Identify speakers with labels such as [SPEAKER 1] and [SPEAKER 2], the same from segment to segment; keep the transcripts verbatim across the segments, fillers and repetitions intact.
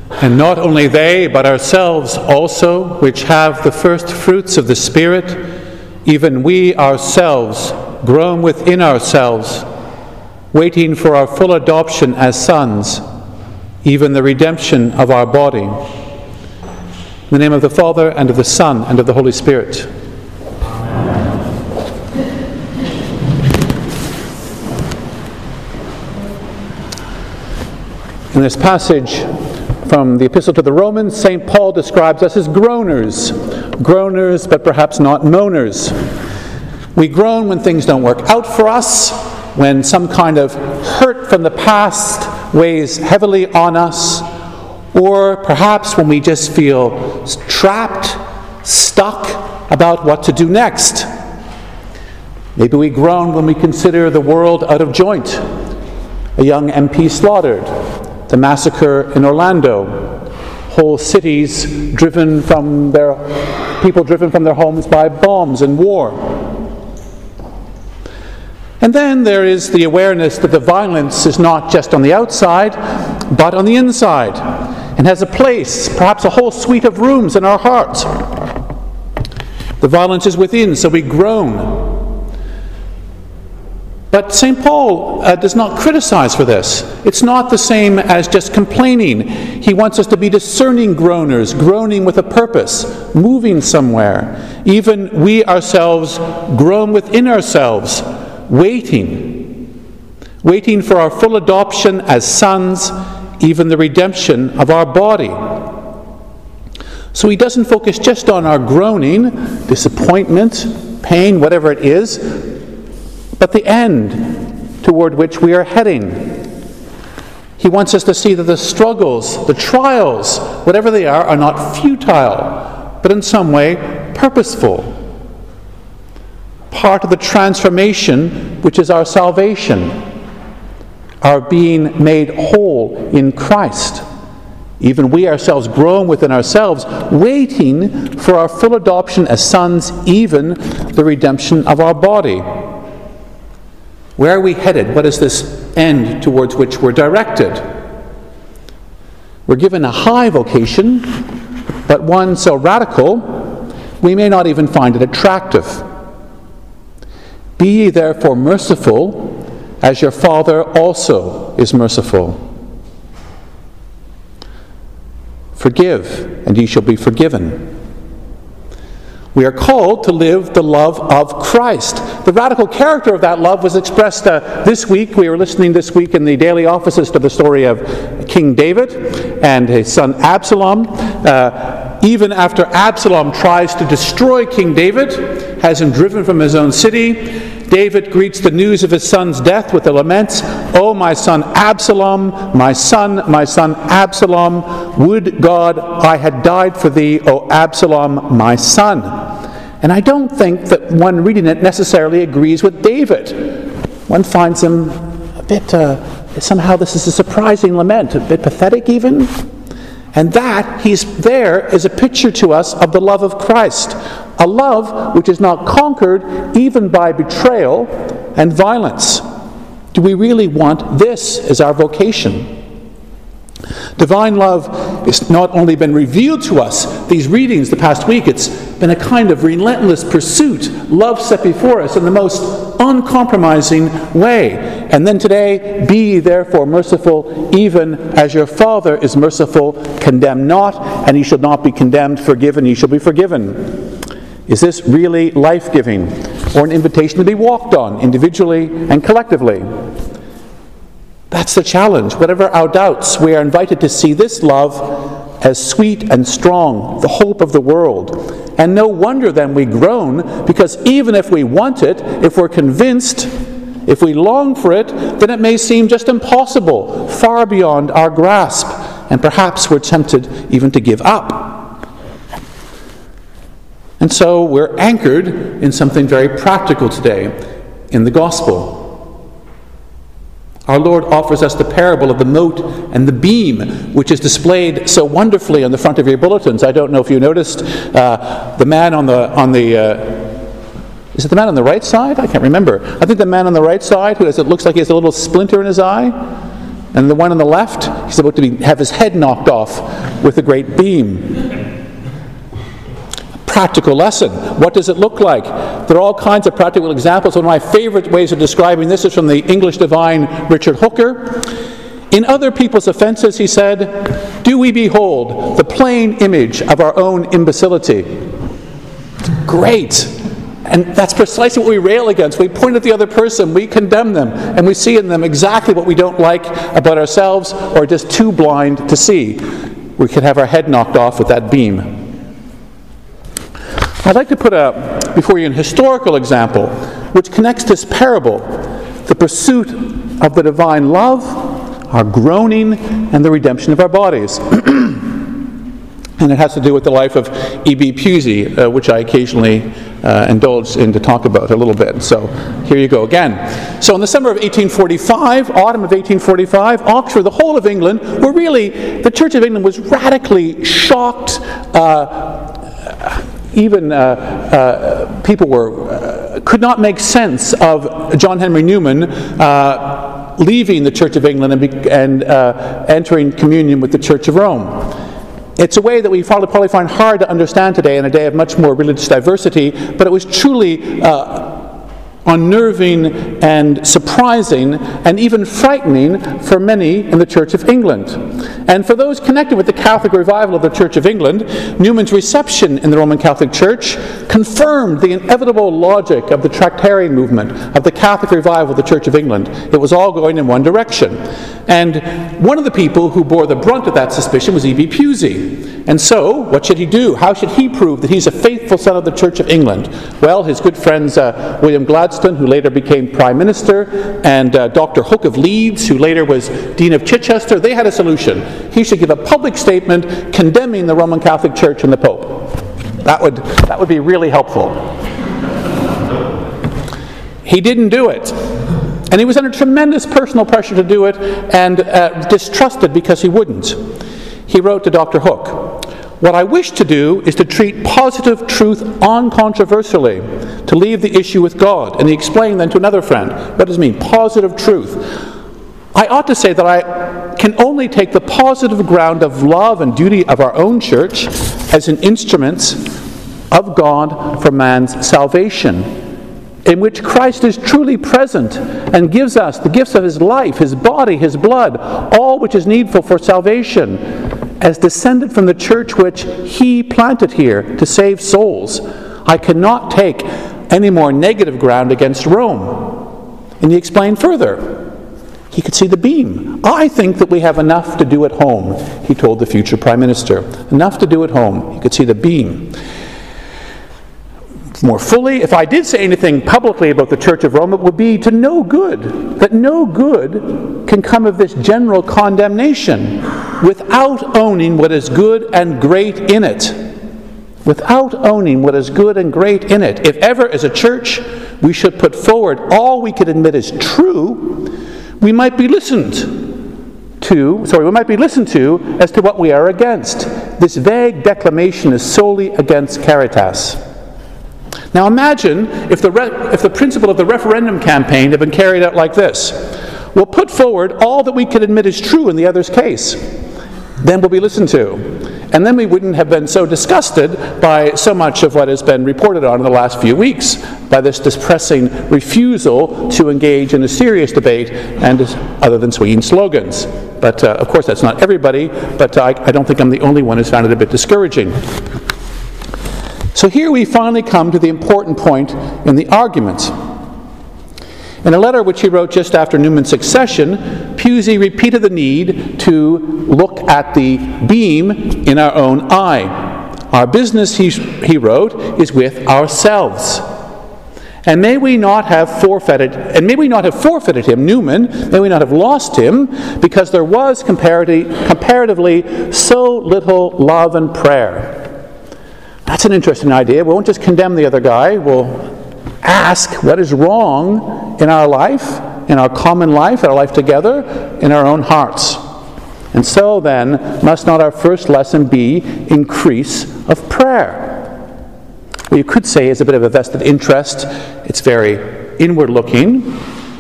[SPEAKER 1] And not only they, but ourselves also, which have the first fruits of the Spirit, even we ourselves groan within ourselves, waiting for our full adoption as sons, even the redemption of our body. In the name of the Father, and of the Son, and of the Holy Spirit. In this passage from the Epistle to the Romans, Saint Paul describes us as groaners. Groaners, but perhaps not moaners. We groan when things don't work out for us, when some kind of hurt from the past weighs heavily on us, or perhaps when we just feel trapped, stuck about what to do next. Maybe we groan when we consider the world out of joint, a young M P slaughtered, the massacre in Orlando, whole cities driven from their people driven from their homes by bombs and war. And then there is the awareness that the violence is not just on the outside, but on the inside, and has a place, perhaps a whole suite of rooms in our hearts. The violence is within, so we groan. But Saint Paul uh, does not criticize for this. It's not the same as just complaining. He wants us to be discerning groaners, groaning with a purpose, moving somewhere. Even we ourselves groan within ourselves, waiting, waiting for our full adoption as sons, even the redemption of our body. So he doesn't focus just on our groaning, disappointment, pain, whatever it is, but the end toward which we are heading. He wants us to see that the struggles, the trials, whatever they are, are not futile, but in some way purposeful. Part of the transformation, which is our salvation, our being made whole in Christ. Even we ourselves groan within ourselves, waiting for our full adoption as sons, even the redemption of our body. Where are we headed? What is this end towards which we're directed? We're given a high vocation, but one so radical, we may not even find it attractive. Be ye therefore merciful, as your Father also is merciful. Forgive, and ye shall be forgiven. We are called to live the love of Christ. The radical character of that love was expressed uh, this week. We were listening this week in the daily offices to the story of King David and his son Absalom. Uh, even after Absalom tries to destroy King David, has him driven from his own city, David greets the news of his son's death with the laments, "O my son Absalom, my son, my son Absalom, would God I had died for thee, O Absalom, my son." And I don't think that one reading it necessarily agrees with David. One finds him a bit, uh, somehow this is a surprising lament, a bit pathetic even. And that, he's there, is a picture to us of the love of Christ. A love which is not conquered even by betrayal and violence. Do we really want this as our vocation? Divine love has not only been revealed to us, these readings the past week, it's been a kind of relentless pursuit, love set before us in the most uncompromising way. And then today, be ye therefore merciful, even as your Father is merciful. Condemn not, and ye shall not be condemned. Forgive, and ye shall be forgiven. Is this really life-giving, or an invitation to be walked on individually and collectively? That's the challenge. Whatever our doubts, we are invited to see this love as sweet and strong, the hope of the world. And no wonder then we groan, because even if we want it, if we're convinced, if we long for it, then it may seem just impossible, far beyond our grasp, and perhaps we're tempted even to give up. And so we're anchored in something very practical today, in the gospel. Our Lord offers us the parable of the mote and the beam, which is displayed so wonderfully on the front of your bulletins. I don't know if you noticed uh, the man on the on the uh, is it the man on the right side? I can't remember. I think the man on the right side, who has, it looks like he has a little splinter in his eye. And the one on the left, he's about to be, have his head knocked off with a great beam. Practical lesson. What does it look like? There are all kinds of practical examples. One of my favorite ways of describing this is from the English divine Richard Hooker. In other people's offenses, he said, do we behold the plain image of our own imbecility? Great. And that's precisely what we rail against. We point at the other person, we condemn them, and we see in them exactly what we don't like about ourselves or are just too blind to see. We could have our head knocked off with that beam. I'd like to put a, before you an historical example which connects this parable, the pursuit of the divine love, our groaning, and the redemption of our bodies. And it has to do with the life of E B Pusey, uh, which I occasionally uh, indulge in to talk about a little bit. So here you go again. So in the summer of eighteen forty-five, autumn of eighteen forty-five, Oxford, the whole of England, were really, the Church of England was radically shocked. Uh, even uh, uh, people were uh, could not make sense of John Henry Newman uh, leaving the Church of England and, be, and uh, entering communion with the Church of Rome. It's a way that we probably find hard to understand today in a day of much more religious diversity, but it was truly uh, unnerving and surprising and even frightening for many in the Church of England. And for those connected with the Catholic revival of the Church of England, Newman's reception in the Roman Catholic Church confirmed the inevitable logic of the Tractarian movement, of the Catholic revival of the Church of England. It was all going in one direction. And one of the people who bore the brunt of that suspicion was E B Pusey. And so, what should he do? How should he prove that he's a faithful son of the Church of England? Well, his good friends uh, William Gladstone, who later became Prime Minister, and uh, Doctor Hook of Leeds, who later was Dean of Chichester, they had a solution. He should give a public statement condemning the Roman Catholic Church and the Pope. That would, that would be really helpful. He didn't do it. And he was under tremendous personal pressure to do it, and uh, distrusted because he wouldn't. He wrote to Doctor Hook, "What I wish to do is to treat positive truth uncontroversially, to leave the issue with God." And he explained then to another friend, what does it mean, positive truth? I ought to say that I can only take the positive ground of love and duty of our own church as an instrument of God for man's salvation, in which Christ is truly present and gives us the gifts of his life, his body, his blood, all which is needful for salvation, as descended from the church which he planted here to save souls. I cannot take any more negative ground against Rome. And he explained further. He could see the beam. I think that we have enough to do at home, he told the future Prime Minister. Enough to do at home. He could see the beam. More fully, if I did say anything publicly about the Church of Rome, it would be to no good, that no good can come of this general condemnation without owning what is good and great in it. Without owning what is good and great in it. If ever as a church we should put forward all we could admit is true, we might be listened to, sorry, we might be listened to as to what we are against. This vague declamation is solely against Caritas. Now imagine if the, re- if the principle of the referendum campaign had been carried out like this. We'll put forward all that we can admit is true in the other's case. Then we'll be listened to. And then we wouldn't have been so disgusted by so much of what has been reported on in the last few weeks, by this depressing refusal to engage in a serious debate, and other than swinging slogans. But uh, of course that's not everybody, but I, I don't think I'm the only one who's found it a bit discouraging. So here we finally come to the important point in the argument. In a letter which he wrote just after Newman's succession, Pusey repeated the need to look at the beam in our own eye. Our business, he, he wrote, is with ourselves. And may we not have forfeited, and may we not have forfeited him, Newman, may we not have lost him, because there was comparatively, comparatively so little love and prayer. That's an interesting idea. We won't just condemn the other guy. We'll ask what is wrong in our life, in our common life, our life together, in our own hearts. And so then, must not our first lesson be increase of prayer? What you could say is a bit of a vested interest. It's very inward looking.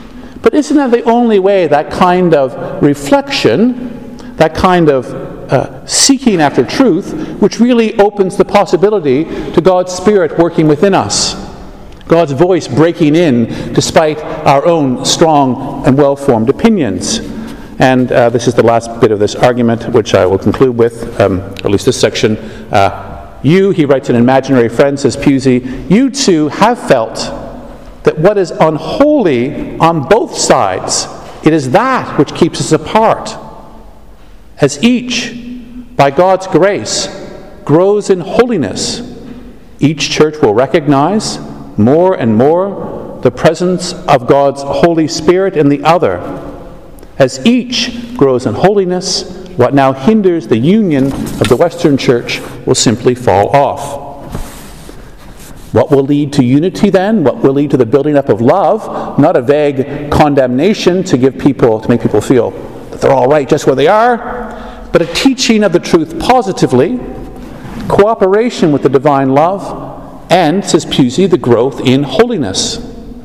[SPEAKER 1] But isn't that the only way that kind of reflection, that kind of uh, seeking after truth, which really opens the possibility to God's Spirit working within us? God's voice breaking in despite our own strong and well-formed opinions. And uh, this is the last bit of this argument, which I will conclude with, um, or at least this section. Uh, you, he writes, an imaginary friend, says Pusey, you too have felt that what is unholy on both sides, it is that which keeps us apart. As each, by God's grace, grows in holiness, each church will recognize more and more the presence of God's Holy Spirit in the other. As each grows in holiness, what now hinders the union of the Western Church will simply fall off. What will lead to unity then? What will lead to the building up of love? Not a vague condemnation to give people, to make people feel that they're all right just where they are, but a teaching of the truth positively, cooperation with the divine love, and, says Pusey, the growth in holiness.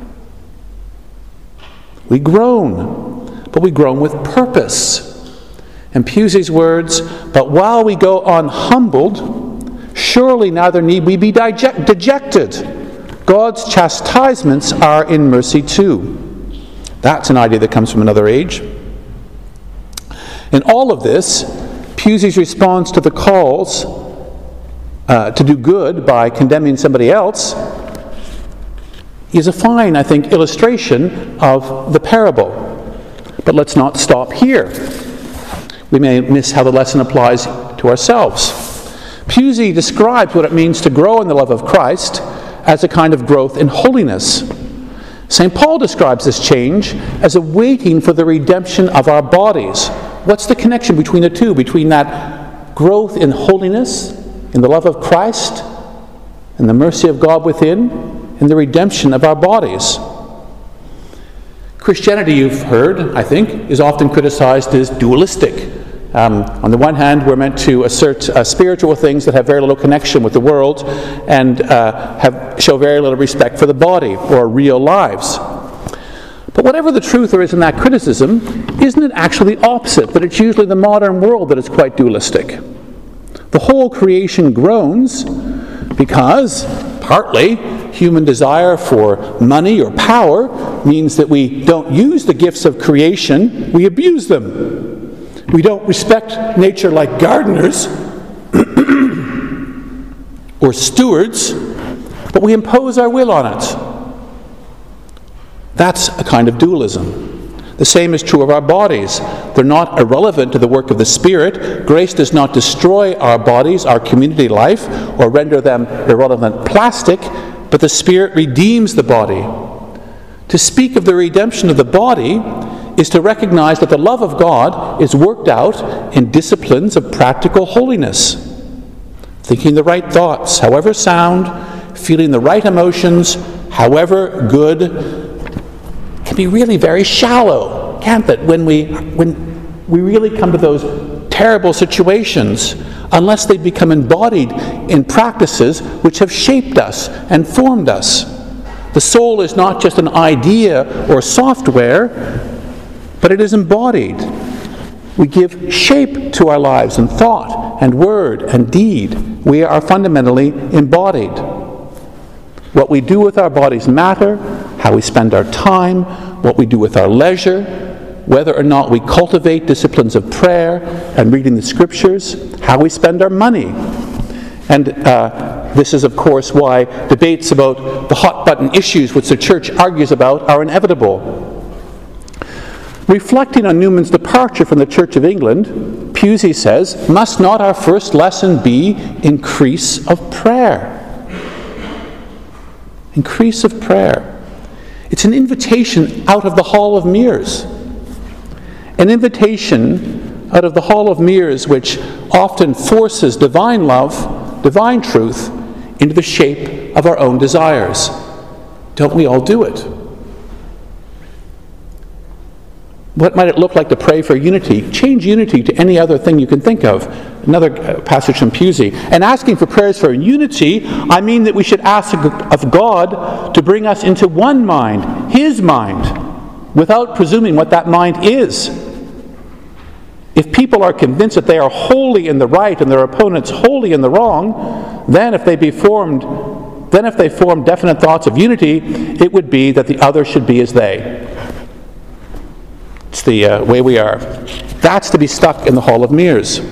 [SPEAKER 1] We groan, but we groan with purpose. And Pusey's words, but while we go unhumbled, surely neither need we be deject- dejected. God's chastisements are in mercy too. That's an idea that comes from another age. In all of this, Pusey's response to the calls Uh, to do good by condemning somebody else is a fine, I think, illustration of the parable. But let's not stop here. We may miss how the lesson applies to ourselves. Pusey describes what it means to grow in the love of Christ as a kind of growth in holiness. Saint Paul describes this change as a waiting for the redemption of our bodies. What's the connection between the two? Between that growth in holiness, in the love of Christ, and the mercy of God within, and the redemption of our bodies. Christianity, you've heard, I think, is often criticized as dualistic. Um, on the one hand, we're meant to assert uh, spiritual things that have very little connection with the world and uh, have show very little respect for the body or real lives. But whatever the truth there is in that criticism, isn't it actually the opposite, that it's usually the modern world that is quite dualistic? The whole creation groans because, partly, human desire for money or power means that we don't use the gifts of creation, we abuse them. We don't respect nature like gardeners or stewards, but we impose our will on it. That's a kind of dualism. The same is true of our bodies. They're not irrelevant to the work of the Spirit. Grace does not destroy our bodies, our community life, or render them irrelevant plastic, but the Spirit redeems the body. To speak of the redemption of the body is to recognize that the love of God is worked out in disciplines of practical holiness. Thinking the right thoughts, however sound, feeling the right emotions, however good, can be really very shallow, can't it, when we when we really come to those terrible situations, unless they become embodied in practices which have shaped us and formed us. The soul is not just an idea or software, but it is embodied. We give shape to our lives in thought and word and deed. We are fundamentally embodied. What we do with our bodies matter, how we spend our time, what we do with our leisure, whether or not we cultivate disciplines of prayer and reading the Scriptures, how we spend our money. And uh, this is, of course, why debates about the hot-button issues which the Church argues about are inevitable. Reflecting on Newman's departure from the Church of England, Pusey says, must not our first lesson be increase of prayer? Increase of prayer. It's an invitation out of the Hall of Mirrors. An invitation out of the Hall of Mirrors which often forces divine love, divine truth, into the shape of our own desires. Don't we all do it? What might it look like to pray for unity? Change unity to any other thing you can think of. Another passage from Pusey. And asking for prayers for unity, I mean that we should ask of God to bring us into one mind, His mind. without presuming what that mind is. If people are convinced that they are wholly in the right and their opponents wholly in the wrong, then if they be formed, then if they form definite thoughts of unity, it would be that the other should be as they. It's the uh, way we are. That's to be stuck in the Hall of Mirrors.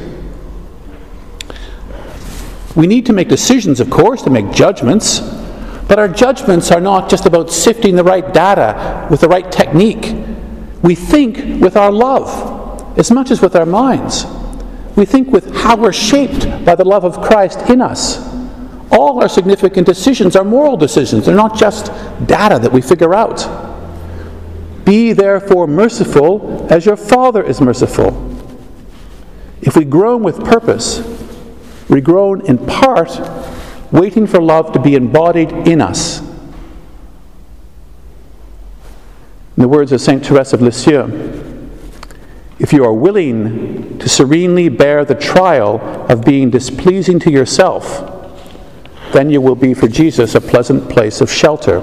[SPEAKER 1] We need to make decisions, of course, to make judgments, but our judgments are not just about sifting the right data with the right technique. We think with our love as much as with our minds. We think with how we're shaped by the love of Christ in us. All our significant decisions are moral decisions. They're not just data that we figure out. Be therefore merciful as your Father is merciful. If we groan with purpose, we groan in part, waiting for love to be embodied in us. In the words of Saint Therese of Lisieux, if you are willing to serenely bear the trial of being displeasing to yourself, then you will be for Jesus a pleasant place of shelter.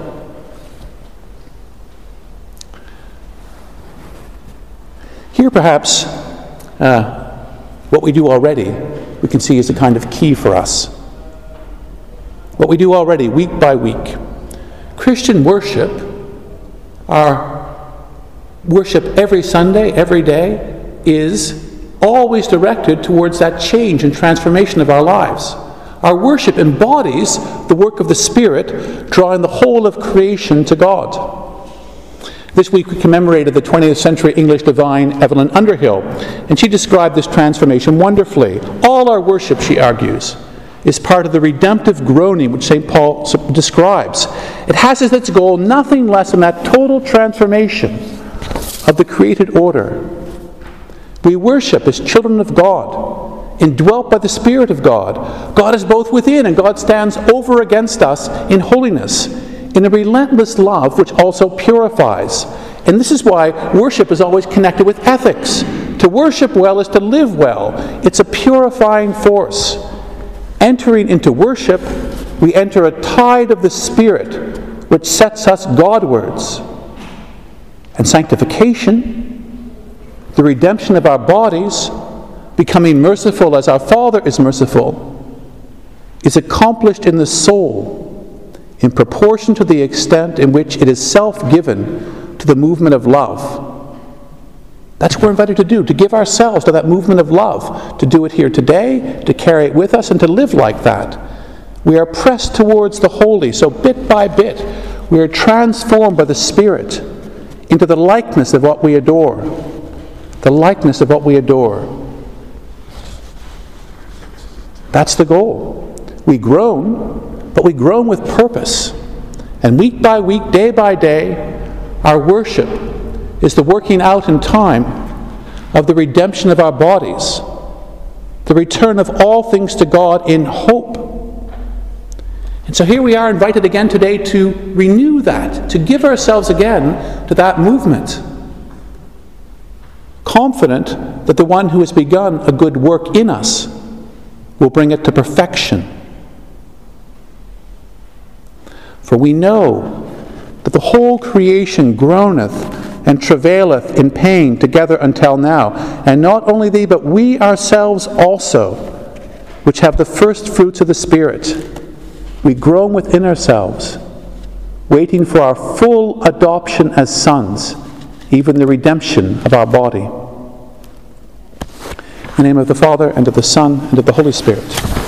[SPEAKER 1] Here perhaps uh, what we do already we can see is a kind of key for us. What we do already, week by week. Christian worship, our worship every Sunday, every day, is always directed towards that change and transformation of our lives. Our worship embodies the work of the Spirit, drawing the whole of creation to God. This week we commemorated the twentieth century English divine Evelyn Underhill, and she described this transformation wonderfully. All our worship, she argues, is part of the redemptive groaning which Saint Paul describes. It has as its goal nothing less than that total transformation of the created order. We worship as children of God, indwelt by the Spirit of God. God is both within and God stands over against us in holiness, in a relentless love which also purifies. And this is why worship is always connected with ethics. To worship well is to live well. It's a purifying force. Entering into worship, we enter a tide of the Spirit which sets us Godwards. And sanctification, the redemption of our bodies, becoming merciful as our Father is merciful, is accomplished in the soul in proportion to the extent in which it is self-given to the movement of love. That's what we're invited to do, to give ourselves to that movement of love, to do it here today, to carry it with us, and to live like that. We are pressed towards the holy, so bit by bit, we are transformed by the Spirit into the likeness of what we adore. The likeness of what we adore. That's the goal. We groan, but we groan with purpose. And week by week, day by day, our worship is the working out in time of the redemption of our bodies, the return of all things to God in hope. And so here we are invited again today to renew that, to give ourselves again to that movement, confident that the one who has begun a good work in us will bring it to perfection. For we know that the whole creation groaneth and travaileth in pain together until now, and not only thee, but we ourselves also, which have the first fruits of the Spirit, we groan within ourselves, waiting for our full adoption as sons, even the redemption of our body. In the name of the Father, and of the Son, and of the Holy Spirit.